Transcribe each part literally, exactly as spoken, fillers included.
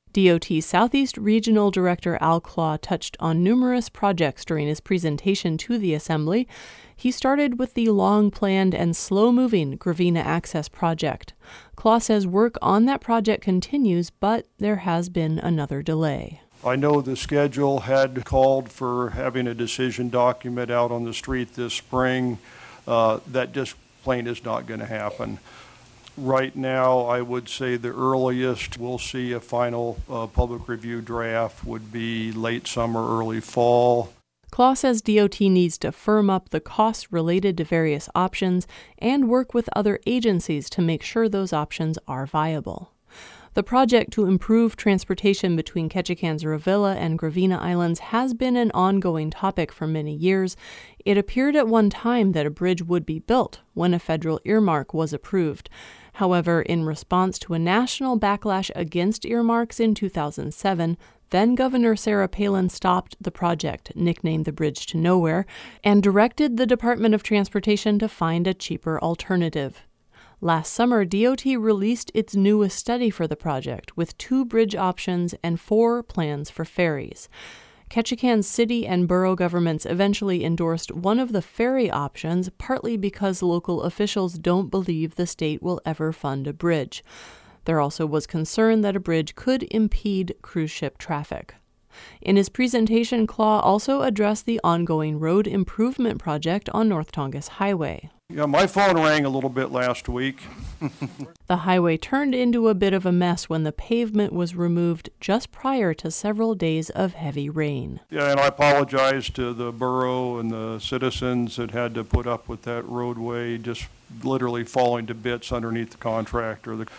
D O T Southeast Regional Director Al Claw touched on numerous projects during his presentation to the Assembly. He started with the long-planned and slow-moving Gravina Access Project. Claw says work on that project continues, but there has been another delay. I know the schedule had called for having a decision document out on the street this spring. Uh, that just plain is not going to happen. Right now, I would say the earliest we'll see a final uh, public review draft would be late summer, early fall. Claw says D O T needs to firm up the costs related to various options and work with other agencies to make sure those options are viable. The project to improve transportation between Ketchikan's Ravilla and Gravina Islands has been an ongoing topic for many years. It appeared at one time that a bridge would be built when a federal earmark was approved. However, in response to a national backlash against earmarks in two thousand seven, then-Governor Sarah Palin stopped the project, nicknamed the Bridge to Nowhere, and directed the Department of Transportation to find a cheaper alternative. Last summer, D O T released its newest study for the project, with two bridge options and four plans for ferries. Ketchikan's city and borough governments eventually endorsed one of the ferry options, partly because local officials don't believe the state will ever fund a bridge. There also was concern that a bridge could impede cruise ship traffic. In his presentation, Claw also addressed the ongoing road improvement project on North Tongass Highway. Yeah, my phone rang a little bit last week. The highway turned into a bit of a mess when the pavement was removed just prior to several days of heavy rain. Yeah, and I apologize to the borough and the citizens that had to put up with that roadway just literally falling to bits underneath the contractor. The,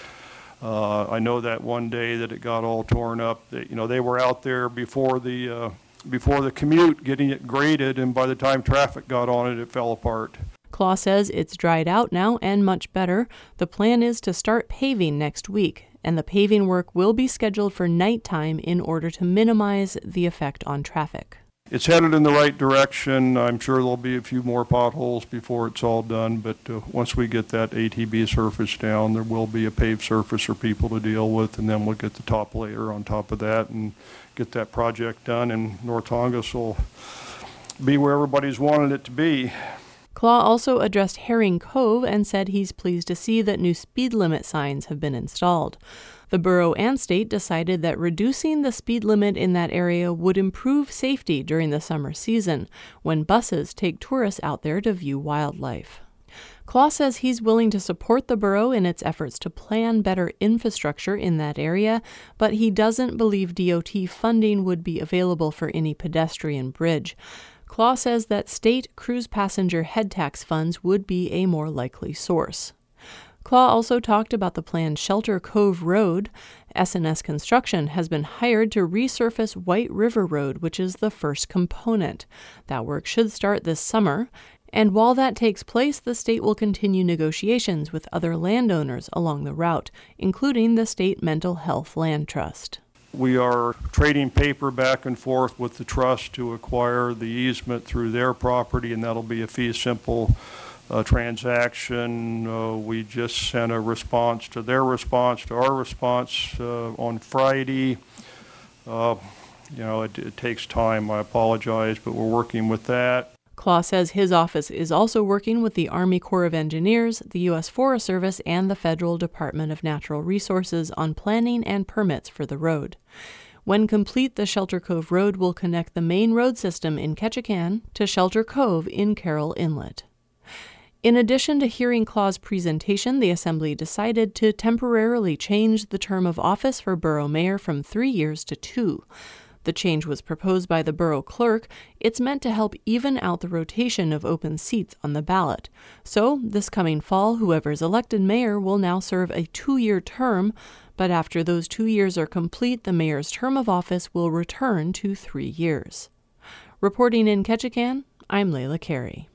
uh, I know that one day that it got all torn up, that, you know, they were out there before the uh, before the commute getting it graded, and by the time traffic got on it, it fell apart. Claw says it's dried out now and much better. The plan is to start paving next week, and the paving work will be scheduled for nighttime in order to minimize the effect on traffic. It's headed in the right direction. I'm sure there'll be a few more potholes before it's all done, but uh, once we get that A T B surface down, there will be a paved surface for people to deal with, and then we'll get the top layer on top of that and get that project done, and North Tongass will be where everybody's wanted it to be. Claw also addressed Herring Cove and said he's pleased to see that new speed limit signs have been installed. The borough and state decided that reducing the speed limit in that area would improve safety during the summer season, when buses take tourists out there to view wildlife. Claw says he's willing to support the borough in its efforts to plan better infrastructure in that area, but he doesn't believe D O T funding would be available for any pedestrian bridge. Claw says that state cruise passenger head tax funds would be a more likely source. Claw also talked about the planned Shelter Cove Road. S and S Construction has been hired to resurface White River Road, which is the first component. That work should start this summer. And while that takes place, the state will continue negotiations with other landowners along the route, including the State Mental Health Land Trust. We are trading paper back and forth with the trust to acquire the easement through their property, and that'll be a fee simple uh, transaction. Uh, we just sent a response to their response to our response uh, on Friday. Uh, you know, it, it takes time. I apologize, but we're working with that. Claw says his office is also working with the Army Corps of Engineers, the U S Forest Service, and the Federal Department of Natural Resources on planning and permits for the road. When complete, the Shelter Cove Road will connect the main road system in Ketchikan to Shelter Cove in Carroll Inlet. In addition to hearing Claw's presentation, the Assembly decided to temporarily change the term of office for borough mayor from three years to two. The change was proposed by the borough clerk. It's meant to help even out the rotation of open seats on the ballot. So, this coming fall, whoever is elected mayor will now serve a two-year term, but after those two years are complete, the mayor's term of office will return to three years. Reporting in Ketchikan, I'm Layla Carey.